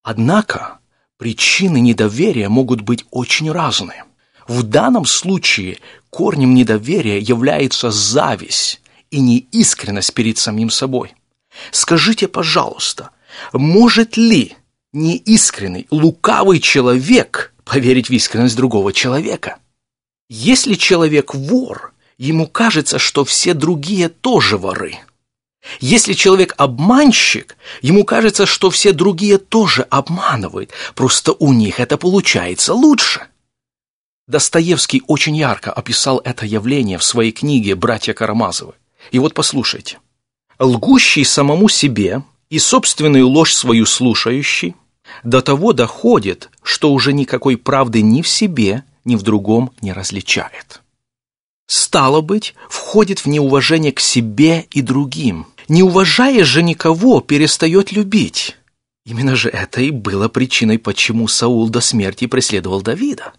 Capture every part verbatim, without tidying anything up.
Однако причины недоверия могут быть очень разные. В данном случае корнем недоверия является зависть и неискренность перед самим собой. Скажите, пожалуйста, может ли неискренный, лукавый человек поверить в искренность другого человека? Если человек вор, ему кажется, что все другие тоже воры. Если человек обманщик, ему кажется, что все другие тоже обманывают, просто у них это получается лучше. Достоевский очень ярко описал это явление в своей книге «Братья Карамазовы». И вот послушайте. «Лгущий самому себе и собственную ложь свою слушающий до того доходит, что уже никакой правды ни в себе, ни в другом не различает. Стало быть, входит в неуважение к себе и другим. Не уважая же никого, перестает любить». Именно же это и было причиной, почему Саул до смерти преследовал Давида.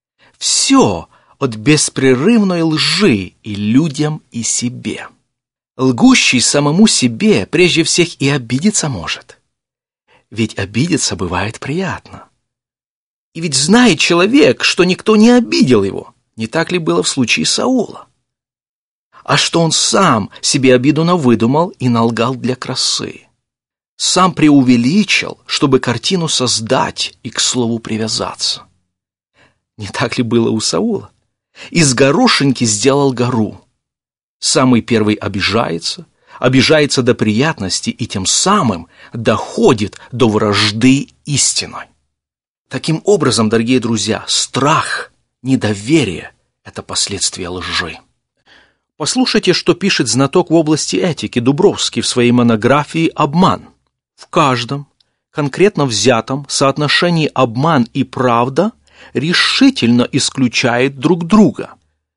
Все от беспрерывной лжи и людям, и себе. Лгущий самому себе прежде всех и обидеться может. Ведь обидеться бывает приятно. И ведь знает человек, что никто не обидел его. Не так ли было в случае Саула? А что он сам себе обиду навыдумал и налгал для красы. Сам преувеличил, чтобы картину создать и к слову привязаться. Не так ли было у Саула? Из горошинки сделал гору. Самый первый обижается, обижается до приятности и тем самым доходит до вражды истиной. Таким образом, дорогие друзья, страх, недоверие – это последствия лжи. Послушайте, что пишет знаток в области этики Дубровский в своей монографии «Обман». В каждом конкретно взятом соотношении обман и правда решительно исключают друг друга.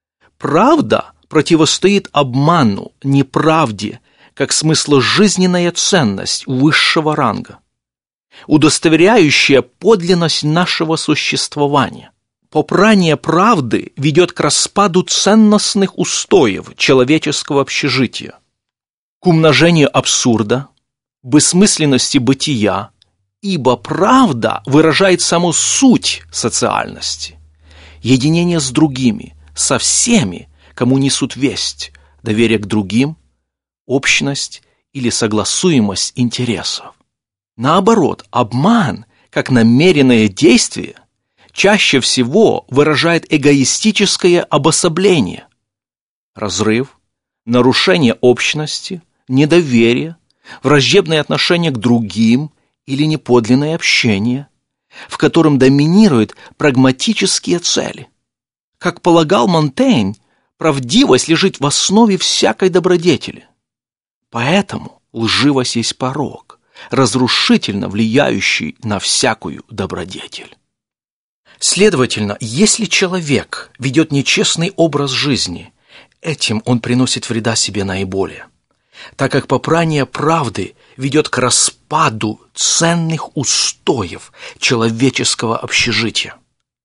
Правда противостоит обману, неправде, как смысложизненная ценность высшего ранга, удостоверяющая подлинность нашего существования. Попрание правды ведет к распаду ценностных устоев человеческого общежития, к умножению абсурда, бессмысленности бытия, ибо правда выражает саму суть социальности, единение с другими, со всеми, кому несут весть, доверие к другим, общность или согласуемость интересов. Наоборот, обман, как намеренное действие, чаще всего выражает эгоистическое обособление, разрыв, нарушение общности, недоверие, враждебное отношение к другим или неподлинное общение, в котором доминируют прагматические цели. Как полагал Монтень, правдивость лежит в основе всякой добродетели. Поэтому лживость есть порок, разрушительно влияющий на всякую добродетель. Следовательно, если человек ведет нечестный образ жизни, этим он приносит вреда себе наиболее, так как попрание правды ведет к распаду ценных устоев человеческого общежития.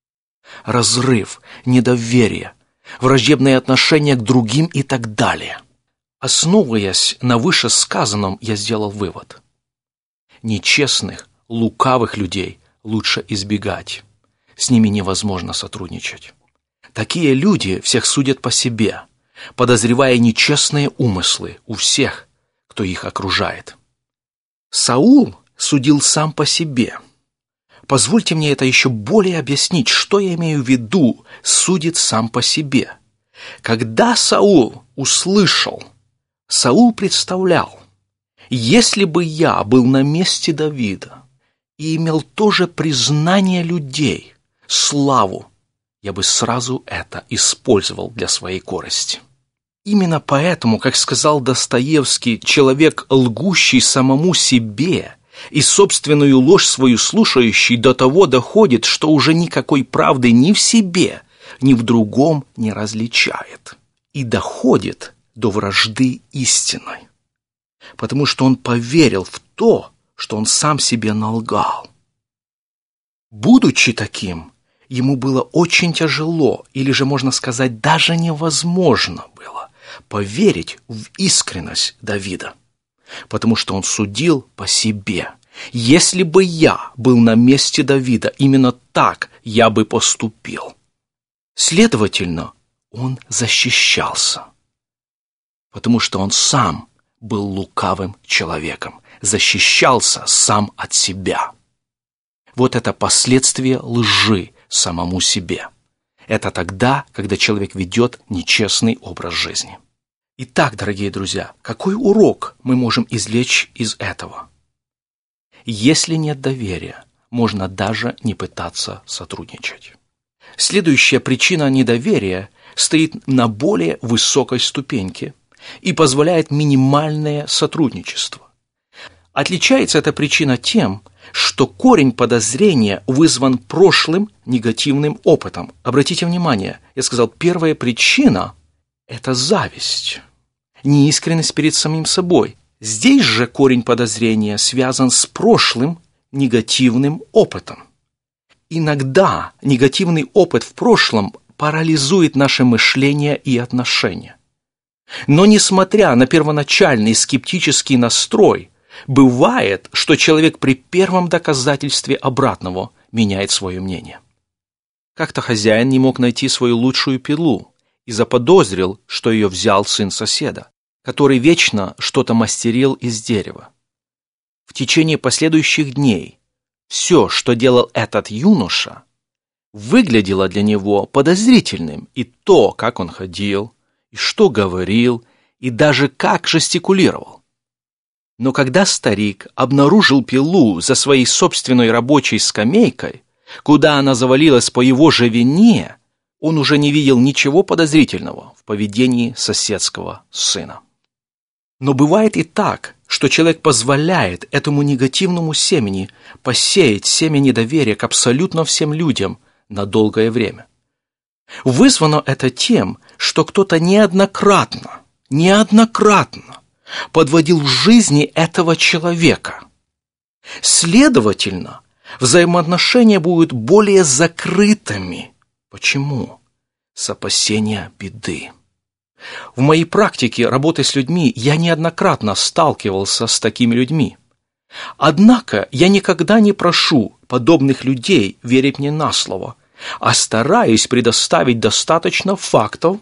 Разрыв, недоверие, враждебное отношение к другим и так далее. Основываясь на вышесказанном, я сделал вывод. Нечестных, лукавых людей лучше избегать. С ними невозможно сотрудничать. Такие люди всех судят по себе, подозревая нечестные умыслы у всех, кто их окружает. Саул судил сам по себе. Позвольте мне это еще более объяснить, что я имею в виду «судит сам по себе». Когда Саул услышал, Саул представлял, если бы я был на месте Давида и имел то же признание людей, славу, я бы сразу это использовал для своей корысти. Именно поэтому, как сказал Достоевский, человек, лгущий самому себе и собственную ложь свою слушающий, до того доходит, что уже никакой правды ни в себе, ни в другом не различает. И доходит до вражды истиной, потому что он поверил в то, что он сам себе налгал. Будучи таким, ему было очень тяжело, или же, можно сказать, даже невозможно было поверить в искренность Давида, потому что он судил по себе, Если бы я был на месте Давида, именно так я бы поступил. Следовательно, он защищался, потому что он сам был лукавым человеком, защищался сам от себя. Вот это последствие лжи самому себе. Это тогда, когда человек ведет нечестный образ жизни. Итак, дорогие друзья, какой урок мы можем извлечь из этого? Если нет доверия, можно даже не пытаться сотрудничать. Следующая причина недоверия стоит на более высокой ступеньке и позволяет минимальное сотрудничество. Отличается эта причина тем, что корень подозрения вызван прошлым негативным опытом. Обратите внимание, я сказал, первая причина – это зависть, неискренность перед самим собой. Здесь же корень подозрения связан с прошлым негативным опытом. Иногда негативный опыт в прошлом парализует наше мышление и отношения. Но несмотря на первоначальный скептический настрой, бывает, что человек при первом доказательстве обратного меняет свое мнение. Как-то хозяин не мог найти свою лучшую пилу и заподозрил, что ее взял сын соседа, который вечно что-то мастерил из дерева. В течение последующих дней все, что делал этот юноша, выглядело для него подозрительным, и то, как он ходил, и что говорил, и даже как жестикулировал. Но когда старик обнаружил пилу за своей собственной рабочей скамейкой, куда она завалилась по его же вине, он уже не видел ничего подозрительного в поведении соседского сына. Но бывает и так, что человек позволяет этому негативному семени посеять семя недоверия к абсолютно всем людям на долгое время. Вызвано это тем, что кто-то неоднократно, неоднократно подводил в жизни этого человека. Следовательно, взаимоотношения будут более закрытыми. Почему? С опасения беды. В моей практике работы с людьми я неоднократно сталкивался с такими людьми. Однако я никогда не прошу подобных людей верить мне на слово, а стараюсь предоставить достаточно фактов,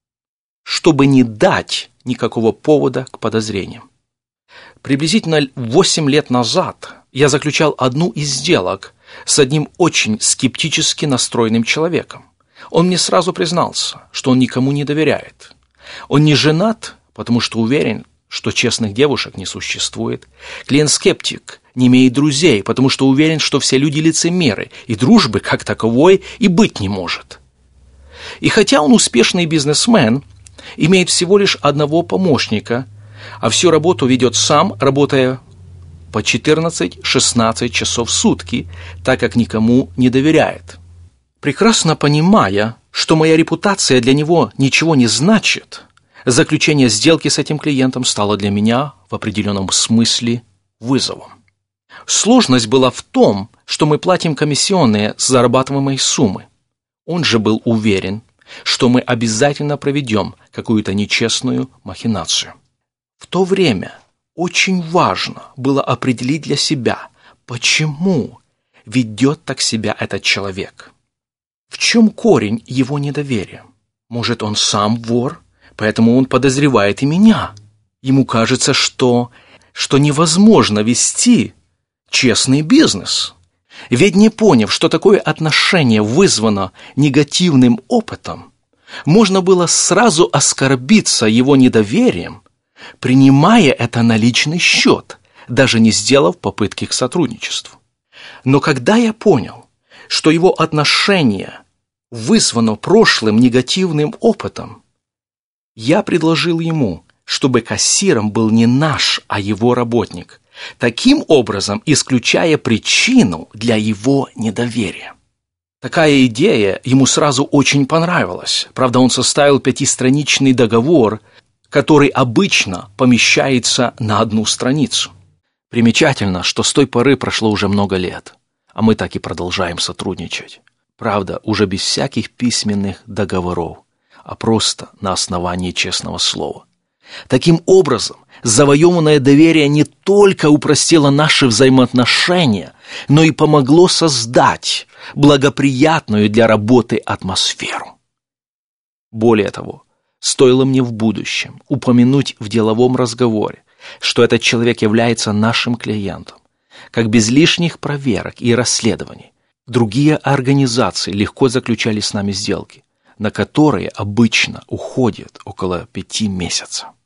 чтобы не дать никакого повода к подозрениям. Приблизительно восемь лет назад я заключал одну из сделок с одним очень скептически настроенным человеком. Он мне сразу признался, что он никому не доверяет. Он не женат, потому что уверен, что честных девушек не существует. Клиент-скептик, не имеет друзей, потому что уверен, что все люди лицемеры, и дружбы как таковой и быть не может. И хотя он успешный бизнесмен, имеет всего лишь одного помощника, а всю работу ведет сам, работая по четырнадцать-шестнадцать часов в сутки, так как никому не доверяет. Прекрасно понимая, что моя репутация для него ничего не значит, заключение сделки с этим клиентом стало для меня в определенном смысле вызовом. Сложность была в том, что мы платим комиссионные с зарабатываемой суммы. Он же был уверен, что мы обязательно проведем какую-то нечестную махинацию. В то время очень важно было определить для себя, почему ведет так себя этот человек. В чем корень его недоверия? Может, он сам вор, поэтому он подозревает и меня. Ему кажется, что, что невозможно вести честный бизнес. Ведь не поняв, что такое отношение вызвано негативным опытом, можно было сразу оскорбиться его недоверием, принимая это на личный счет, даже не сделав попытки к сотрудничеству. Но когда я понял, что его отношение вызвано прошлым негативным опытом, я предложил ему, чтобы кассиром был не наш, а его работник, таким образом исключая причину для его недоверия. Такая идея ему сразу очень понравилась. Правда, он составил пятистраничный договор, который обычно помещается на одну страницу. Примечательно, что с той поры прошло уже много лет, а мы так и продолжаем сотрудничать. Правда, уже без всяких письменных договоров, а просто на основании честного слова. Таким образом, Завоеванное доверие не только упростило наши взаимоотношения, но и помогло создать благоприятную для работы атмосферу. Более того, стоило мне в будущем упомянуть в деловом разговоре, что этот человек является нашим клиентом, как без лишних проверок и расследований другие организации легко заключали с нами сделки, на которые обычно уходит около пяти месяцев.